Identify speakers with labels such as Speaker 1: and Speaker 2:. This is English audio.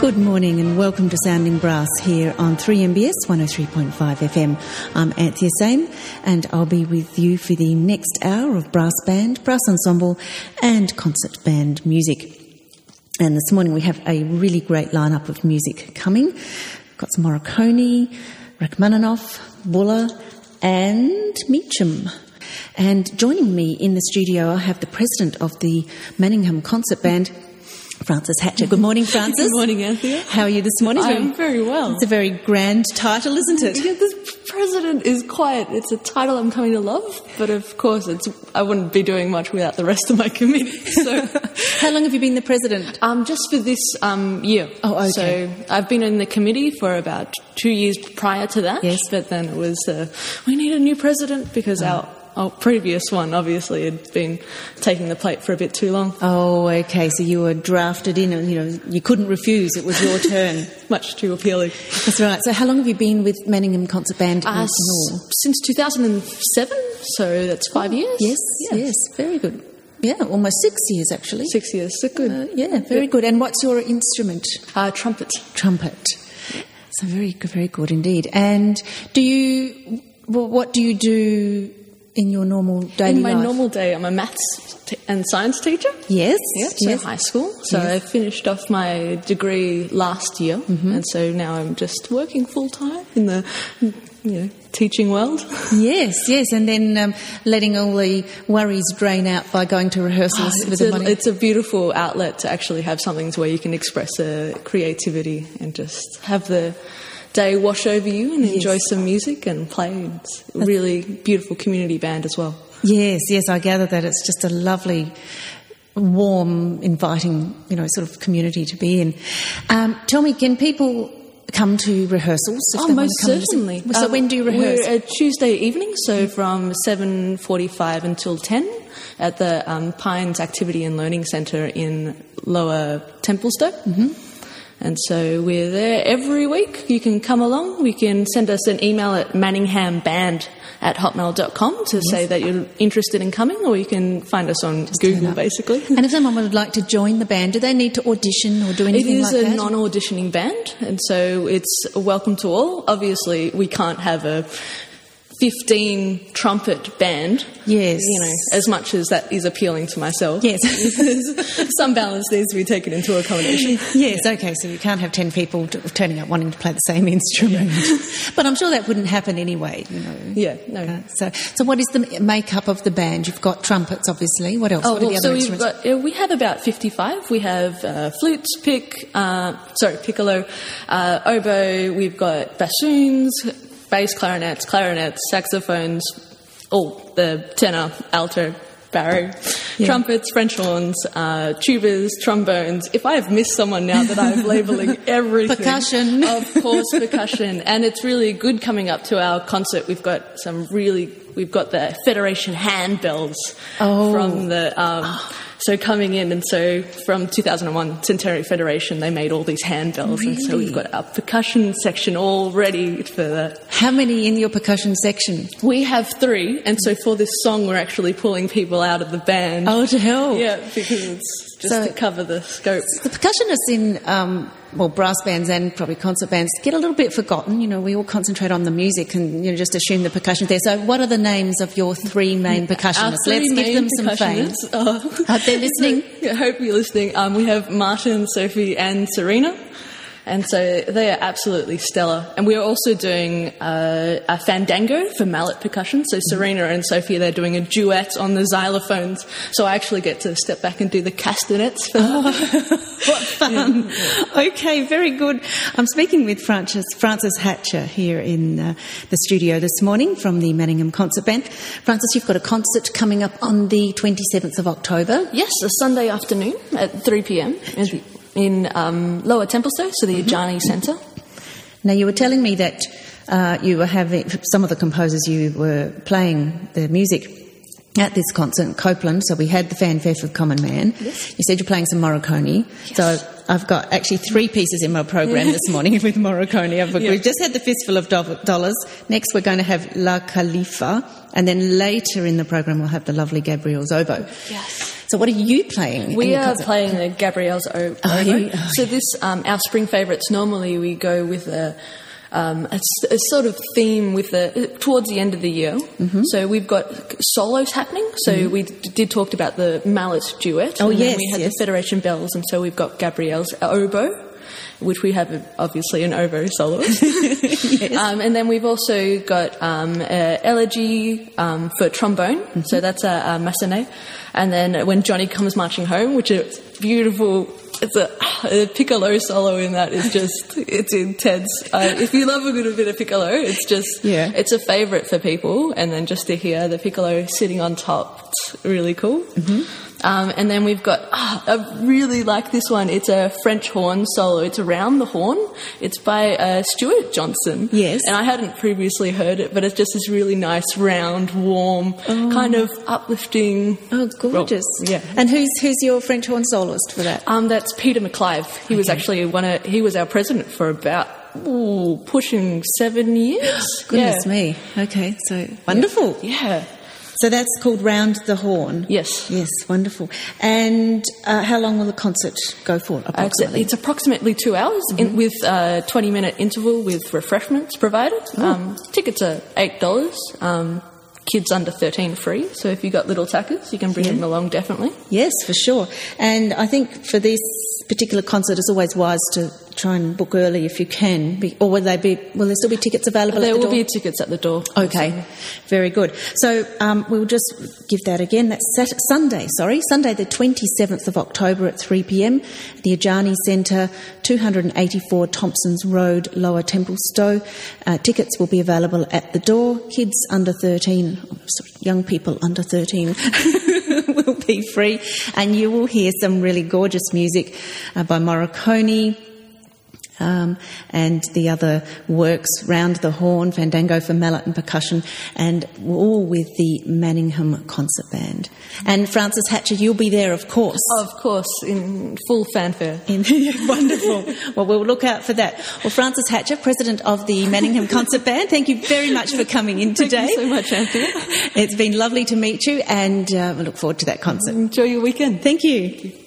Speaker 1: Good morning and welcome to Sounding Brass here on 3MBS 103.5 FM. I'm Anthea Sane and I'll be with you for the next hour of brass band, brass ensemble and concert band music. And this morning we have a really great lineup of music coming. We've got some Morricone, Rachmaninoff, Buller and Meacham. And joining me in the studio I have the president of the Manningham Concert Band, Frances Hatcher. Good morning, Frances.
Speaker 2: Good morning, Anthea.
Speaker 1: How are you this morning?
Speaker 2: I'm very well.
Speaker 1: It's a very grand title, isn't it?
Speaker 2: Yeah, this president is quiet. It's a title I'm coming to love, but of course I wouldn't be doing much without the rest of my committee. So,
Speaker 1: how long have you been the president?
Speaker 2: Just for this year.
Speaker 1: Oh, okay.
Speaker 2: So I've been in the committee for about 2 years prior to that.
Speaker 1: Yes.
Speaker 2: But then it was, we need a new president because our previous one, obviously, had been taking the plate for a bit too long.
Speaker 1: Oh, okay. So you were drafted in and, you couldn't refuse. It was your turn.
Speaker 2: Much too appealing.
Speaker 1: That's right. So how long have you been with Manningham Concert Band in all?
Speaker 2: Since 2007, so that's 5 years.
Speaker 1: Yes. Very good. Yeah, almost 6 years, actually.
Speaker 2: 6 years. So good.
Speaker 1: Yeah, very good. And what's your instrument?
Speaker 2: Trumpet.
Speaker 1: Trumpet. So very good, very good indeed. And what do you do in your normal daily life?
Speaker 2: In my normal day, I'm a maths and science teacher.
Speaker 1: Yes.
Speaker 2: So high school. So I finished off my degree last year, and so now I'm just working full time in the teaching world. Yes,
Speaker 1: and then letting all the worries drain out by going to rehearsals with the money.
Speaker 2: It's a beautiful outlet to actually have something where you can express creativity and just have the day wash over you and enjoy some music and play. It's a really beautiful community band as well.
Speaker 1: Yes, I gather that it's just a lovely, warm, inviting, sort of community to be in. Tell me, can people come to rehearsals?
Speaker 2: Most certainly.
Speaker 1: So when do you rehearse?
Speaker 2: We're at Tuesday evening, so from 7:45 until 10 at the Pines Activity and Learning Centre in Lower Templestowe. And so we're there every week. You can come along. You can send us an email at manninghamband@hotmail.com to say that you're interested in coming, or you can find us on Google, basically.
Speaker 1: And if someone would like to join the band, do they need to audition or do anything like that?
Speaker 2: It is a non-auditioning band, and so it's welcome to all. Obviously, we can't have a 15 trumpet band.
Speaker 1: Yes.
Speaker 2: As much as that is appealing to myself.
Speaker 1: Yes.
Speaker 2: Some balance needs to be taken into accommodation.
Speaker 1: Yes, okay, so you can't have 10 people turning up wanting to play the same instrument. But I'm sure that wouldn't happen anyway,
Speaker 2: Yeah, no.
Speaker 1: So what is the makeup of the band? You've got trumpets, obviously. What else? What are the other instruments?
Speaker 2: We have about 55. We have flutes, piccolo, oboe, we've got bassoons, bass clarinets, saxophones, all the tenor, alto, barrow, trumpets, French horns, tubas, trombones. If I have missed someone now that I'm labelling everything.
Speaker 1: Percussion.
Speaker 2: Of course, percussion. And it's really good coming up to our concert. We've got the Federation handbells from the... So coming in, and so from 2001 Centenary Federation, they made all these handbells,
Speaker 1: Really?
Speaker 2: And so we've got our percussion section all ready for that.
Speaker 1: How many in your percussion section?
Speaker 2: We have 3, and so for this song, we're actually pulling people out of the band.
Speaker 1: Oh, to hell!
Speaker 2: Yeah, because it's just to cover the scope.
Speaker 1: The percussionists in brass bands and probably concert bands get a little bit forgotten. We all concentrate on the music and just assume the percussion there. So what are the names of your 3 main percussionists? Let's give them some fame. Are they listening?
Speaker 2: I hope you're listening. We have Martin, Sophie and Serena. And so they are absolutely stellar. And we are also doing a fandango for mallet percussion. So Serena and Sophie, they're doing a duet on the xylophones. So I actually get to step back and do the castanets for that.
Speaker 1: What fun. Yeah. Okay, very good. I'm speaking with Frances Hatcher here in the studio this morning from the Manningham Concert Band. Frances, you've got a concert coming up on the 27th of October.
Speaker 2: Yes, a Sunday afternoon at 3 p.m. in Lower Templestowe, so the Ajani Centre.
Speaker 1: Now, you were telling me that you were having some of the composers you were playing the music at this concert, Copeland. So we had the Fanfare for Common Man.
Speaker 2: Yes.
Speaker 1: You said you're playing some Morricone. Yes. So I've got actually 3 pieces in my program this morning with Morricone. We've just had the Fistful of Dollars. Next, we're going to have La Khalifa, and then later in the program we'll have the lovely Gabriel's oboe.
Speaker 2: Yes.
Speaker 1: So what are you playing?
Speaker 2: We are playing the Gabrielle's Oboe. So this, our spring favourites, normally we go with a sort of theme with towards the end of the year. So we've got solos happening. So we did talk about the mallet duet.
Speaker 1: Oh,
Speaker 2: and
Speaker 1: yes.
Speaker 2: Then we had the Federation bells, and so we've got Gabrielle's oboe, which we have obviously an oboe soloist.
Speaker 1: Yes.
Speaker 2: And then we've also got elegy for trombone. So that's a Massenet. And then When Johnny Comes Marching Home, which is beautiful. It's a piccolo solo in that is just, it's intense. If you love a good bit of piccolo, it's just, it's a favourite for people. And then just to hear the piccolo sitting on top, it's really cool. And then we've got, I really like this one. It's a French horn solo. It's Around the Horn. It's by Stuart Johnson.
Speaker 1: Yes.
Speaker 2: And I hadn't previously heard it, but it's just this really nice, round, warm, kind of uplifting.
Speaker 1: Oh, gorgeous.
Speaker 2: Yeah.
Speaker 1: And who's your French horn soloist for that?
Speaker 2: That's Peter McClive. He was actually he was our president for about pushing 7 years.
Speaker 1: Goodness me. Okay, so wonderful.
Speaker 2: Yeah.
Speaker 1: So that's called Round the Horn.
Speaker 2: Yes.
Speaker 1: Yes, wonderful. And how long will the concert go for, approximately?
Speaker 2: It's approximately 2 hours with a 20-minute interval with refreshments provided. Tickets are $8. Kids under 13 free. So if you've got little tackers, you can bring them along, definitely.
Speaker 1: Yes, for sure. And I think for this particular concert, it's always wise to try and book early if you can. Or will there still be tickets available at the door?
Speaker 2: There will be tickets at the door.
Speaker 1: Okay, also. Very good. So we'll just give that again. That's Sunday the 27th of October at 3 p.m. The Ajani Centre, 284 Thompsons Road, Lower Templestowe. Tickets will be available at the door. Kids under 13, young people under 13 will be free. And you will hear some really gorgeous music by Morricone, and the other works, Round the Horn, Fandango for Mallet and Percussion, and all with the Manningham Concert Band. And Frances Hatcher, you'll be there, of course.
Speaker 2: Of course, in full fanfare.
Speaker 1: Wonderful. Well, we'll look out for that. Well, Frances Hatcher, President of the Manningham Concert Band, thank you very much for coming in today.
Speaker 2: Thank you so much, Anthea.
Speaker 1: It's been lovely to meet you, and we look forward to that concert.
Speaker 2: Enjoy your weekend.
Speaker 1: Thank you.